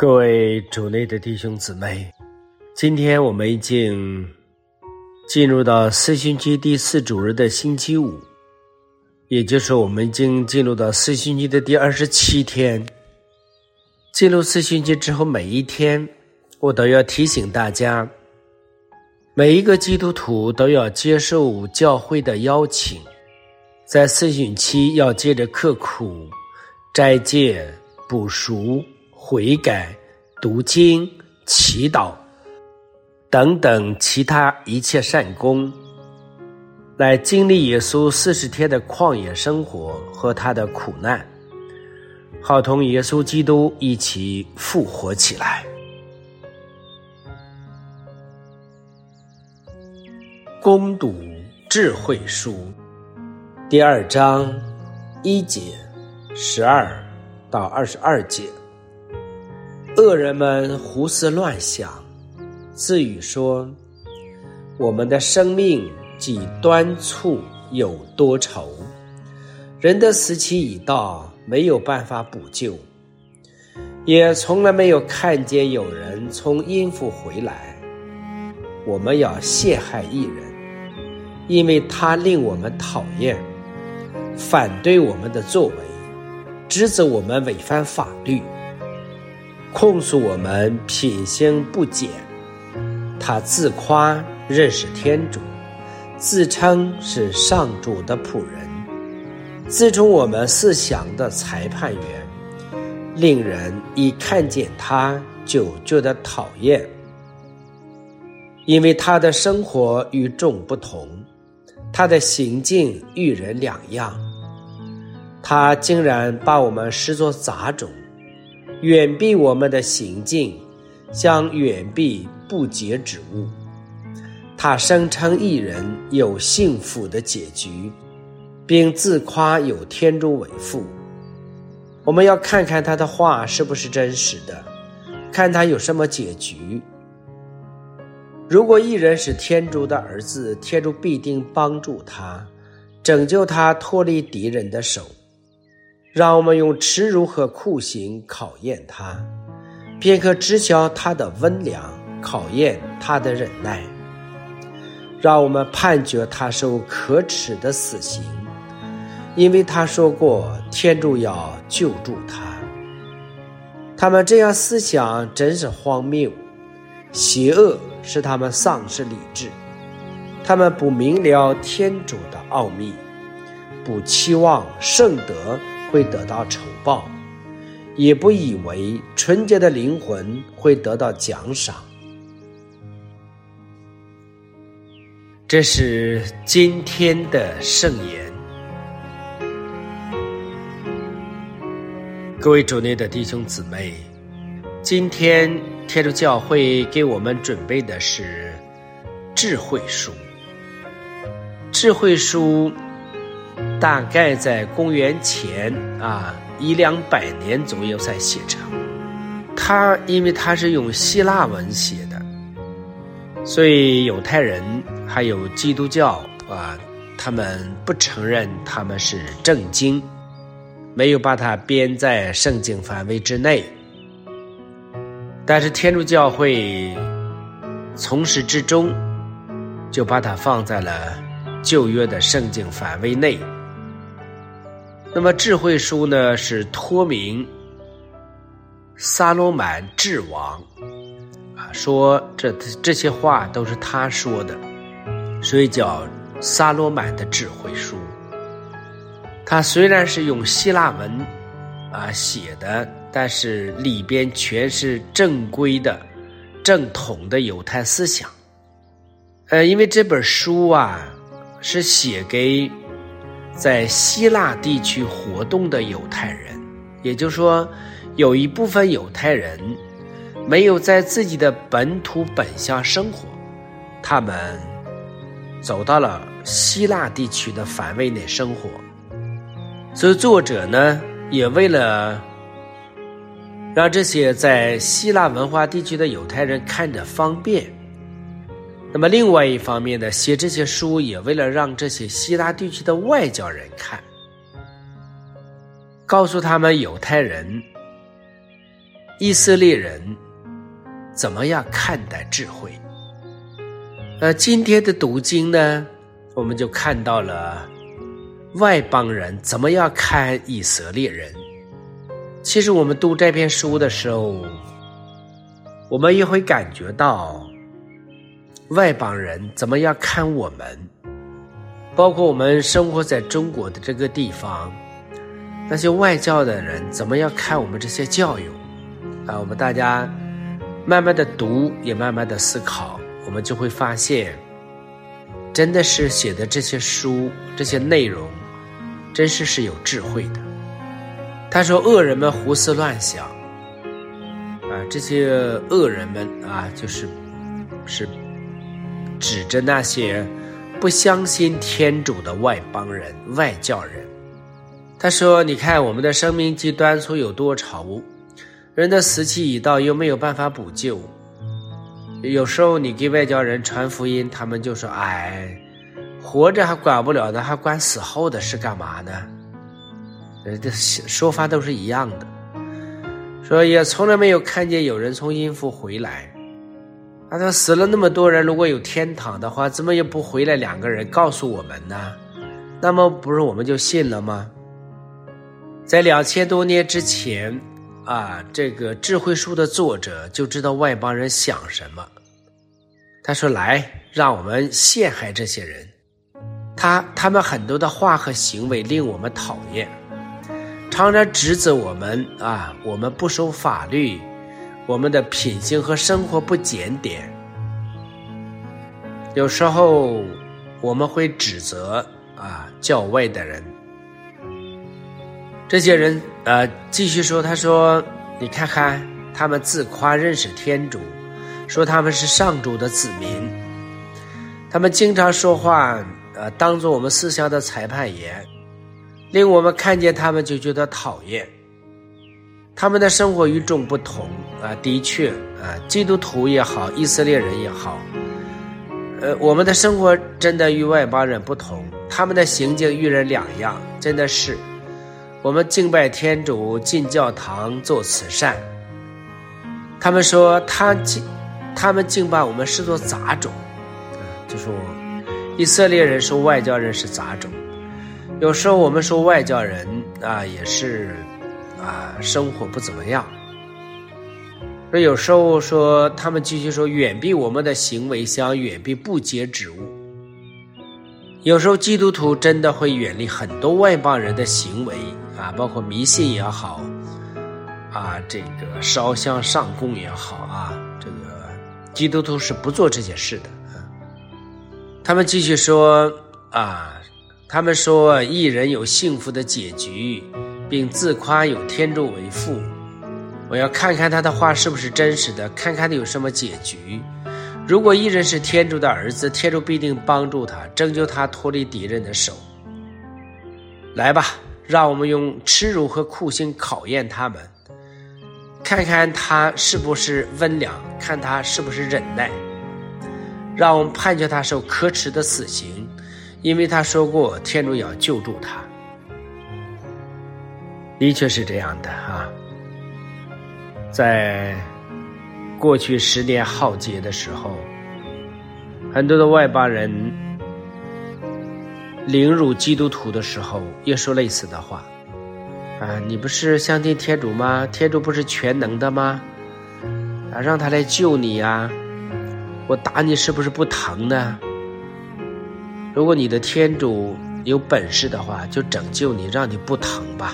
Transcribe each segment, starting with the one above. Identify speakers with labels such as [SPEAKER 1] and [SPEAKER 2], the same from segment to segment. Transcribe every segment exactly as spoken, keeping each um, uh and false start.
[SPEAKER 1] 各位主内的弟兄姊妹，今天我们已经进入到四旬期第四主日的星期五，也就是说我们已经进入到四旬期的第二十七天。进入四旬期之后，每一天我都要提醒大家，每一个基督徒都要接受教会的邀请，在四旬期要接着刻苦、斋戒、补赎、悔改、读经、祈祷等等其他一切善功，来经历耶稣四十天的旷野生活和他的苦难，好同耶稣基督一起复活起来。攻读智慧书第二章一节十二到二十二节。恶人们胡思乱想，自语说，我们的生命既端促有多愁，人的死期已到，没有办法补救，也从来没有看见有人从阴府回来。我们要陷害一人，因为他令我们讨厌，反对我们的作为，指责我们违反法律，控诉我们品行不检。他自夸认识天主，自称是上主的仆人，自称我们思想的裁判员，令人一看见他就觉得讨厌，因为他的生活与众不同，他的行径与人两样。他竟然把我们视作杂种，远避我们的行径，像远避不洁之物。他声称一人有幸福的结局，并自夸有天主为父。我们要看看他的话是不是真实的，看他有什么结局。如果一人是天主的儿子，天主必定帮助他，拯救他脱离敌人的手。让我们用耻辱和酷刑考验他，便可知晓他的温良，考验他的忍耐。让我们判决他受可耻的死刑，因为他说过天主要救助他。他们这样思想真是荒谬，邪恶使他们丧失理智。他们不明了天主的奥秘，不期望圣德会得到酬报，也不以为纯洁的灵魂会得到奖赏。这是今天的圣言。各位主内的弟兄姊妹，今天天主教会给我们准备的是智慧书。智慧书大概在公元前啊一两百年左右才写成。它因为它是用希腊文写的，所以犹太人还有基督教啊，他们不承认他们是正经，没有把它编在圣经范围之内。但是天主教会从始至终就把它放在了旧约的圣经范围内。那么智慧书呢，是托名撒罗满智王啊，说这这些话都是他说的，所以叫撒罗满的智慧书。他虽然是用希腊文啊写的，但是里边全是正规的正统的犹太思想。呃，因为这本书啊是写给在希腊地区活动的犹太人，也就是说有一部分犹太人没有在自己的本土本乡生活，他们走到了希腊地区的范围内生活。所以作者呢也为了让这些在希腊文化地区的犹太人看着方便，那么另外一方面呢，写这些书也为了让这些希腊地区的外教人看，告诉他们犹太人以色列人怎么样看待智慧。呃，今天的读经呢，我们就看到了外邦人怎么样看以色列人。其实我们读这篇书的时候，我们也会感觉到外邦人怎么样看我们，包括我们生活在中国的这个地方，那些外教的人怎么样看我们这些教友啊？我们大家慢慢的读，也慢慢的思考，我们就会发现，真的是写的这些书，这些内容，真是是有智慧的。他说恶人们胡思乱想啊，这些恶人们啊，就是是指着那些不相信天主的外邦人、外教人。他说你看我们的生命极端处有多愁，人的死期已到，又没有办法补救。有时候你给外教人传福音，他们就说哎，活着还管不了的，还管死后的是干嘛呢？这说法都是一样的，说也从来没有看见有人从阴府回来。他说死了那么多人，如果有天堂的话，怎么也不回来两个人告诉我们呢？那么不是我们就信了吗？在两千多年之前啊，这个智慧书的作者就知道外邦人想什么。他说来，让我们陷害这些人，他他们很多的话和行为令我们讨厌，常常指责我们啊，我们不守法律，我们的品行和生活不检点。有时候我们会指责啊教外的人。这些人呃继续说，他说你看看他们自夸认识天主，说他们是上主的子民，他们经常说话呃当作我们思想的裁判员，令我们看见他们就觉得讨厌。他们的生活与众不同啊，的确啊，基督徒也好，以色列人也好，呃，我们的生活真的与外邦人不同，他们的行径与人两样，真的是。我们敬拜天主，进教堂做慈善。他们说他竟他们竟把我们视作杂种，就说以色列人说外教人是杂种。有时候我们说外教人啊也是啊生活不怎么样。有时候说他们继续说远避我们的行为像远避不洁之物。有时候基督徒真的会远离很多外邦人的行为啊，包括迷信也好啊，这个烧香上供也好啊，这个基督徒是不做这些事的啊。他们继续说啊，他们说义人有幸福的结局，并自夸有天主为父。我要看看他的话是不是真实的，看看他有什么结局。如果义人是天主的儿子，天主必定帮助他，拯救他脱离敌人的手。来吧，让我们用耻辱和酷刑考验他们，看看他是不是温良，看他是不是忍耐。让我们判决他受可耻的死刑，因为他说过天主要救助他。的确是这样的啊，在过去十年浩劫的时候，很多的外邦人凌辱基督徒的时候也说类似的话啊，你不是相信天主吗？天主不是全能的吗？啊，让他来救你啊，我打你是不是不疼呢？如果你的天主有本事的话，就拯救你，让你不疼吧。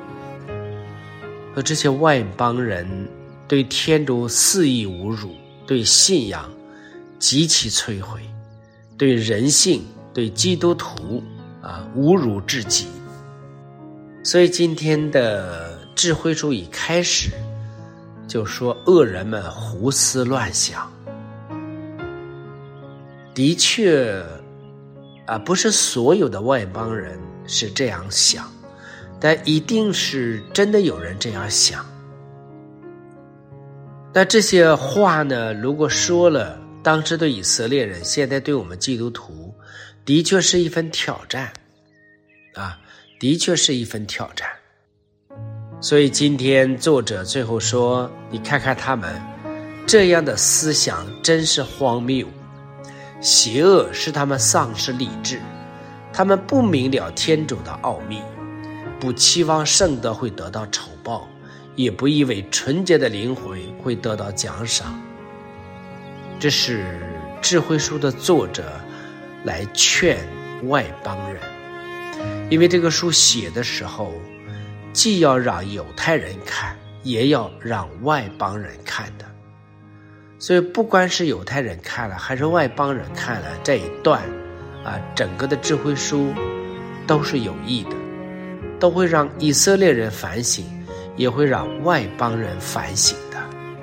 [SPEAKER 1] 而这些外邦人对天主肆意侮辱，对信仰极其摧毁，对人性，对基督徒啊侮辱至极。所以今天的智慧书一开始就说恶人们胡思乱想。的确啊，不是所有的外邦人是这样想，但一定是真的有人这样想。那这些话呢，如果说了，当时对以色列人，现在对我们基督徒，的确是一份挑战啊，的确是一份挑战。 所以今天作者最后说，你看看他们这样的思想真是荒谬，邪恶使他们丧失理智，他们不明了天主的奥秘，不期望圣德会得到酬报，也不以为纯洁的灵魂会得到奖赏。这是智慧书的作者来劝外邦人，因为这个书写的时候既要让犹太人看，也要让外邦人看的。所以不管是犹太人看了还是外邦人看了这一段啊，整个的智慧书都是有益的，都会让以色列人反省，也会让外邦人反省的。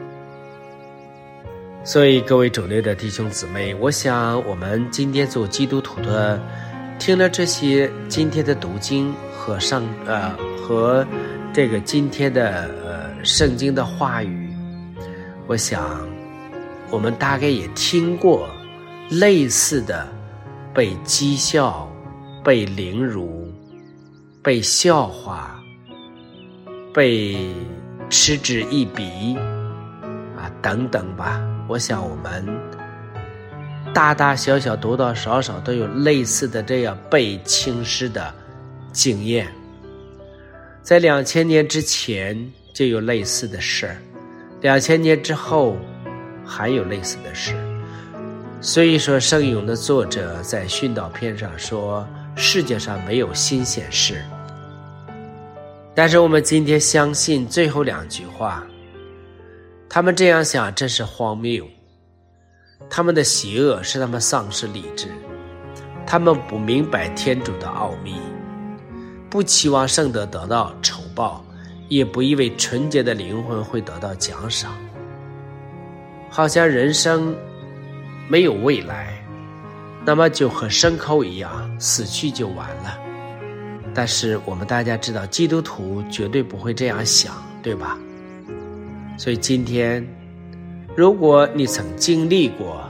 [SPEAKER 1] 所以各位主内的弟兄姊妹，我想我们今天做基督徒的，听了这些今天的读经和上呃和这个今天的呃圣经的话语，我想我们大概也听过类似的被讥笑、被凌辱、被笑话、被嗤之以鼻啊等等吧。我想我们大大小小多多少少都有类似的这样被轻视的经验，在两千年之前就有类似的事，两千年之后还有类似的事。所以说圣咏的作者在训导篇上说，世界上没有新鲜事。但是我们今天相信最后两句话，他们这样想真是荒谬，他们的邪恶使他们丧失理智，他们不明白天主的奥秘，不期望圣德得到酬报，也不以为纯洁的灵魂会得到奖赏，好像人生没有未来，那么就和牲口一样死去就完了。但是我们大家知道，基督徒绝对不会这样想，对吧？所以今天如果你曾经历过，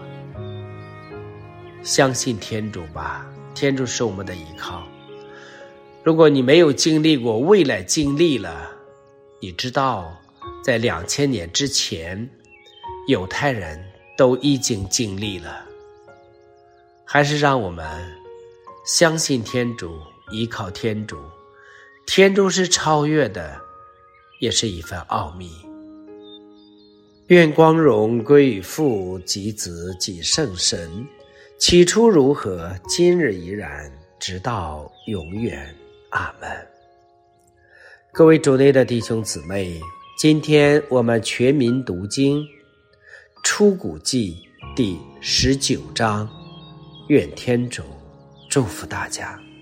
[SPEAKER 1] 相信天主吧，天主是我们的依靠。如果你没有经历过，未来经历了，你知道在两千年之前犹太人都已经经历了。还是让我们相信天主，依靠天主，天主是超越的，也是一份奥秘。愿光荣归于父及子及圣神，起初如何，今日依然，直到永远。阿们。各位主内的弟兄姊妹，今天我们全民读经出谷记第十九章，愿天主祝福大家。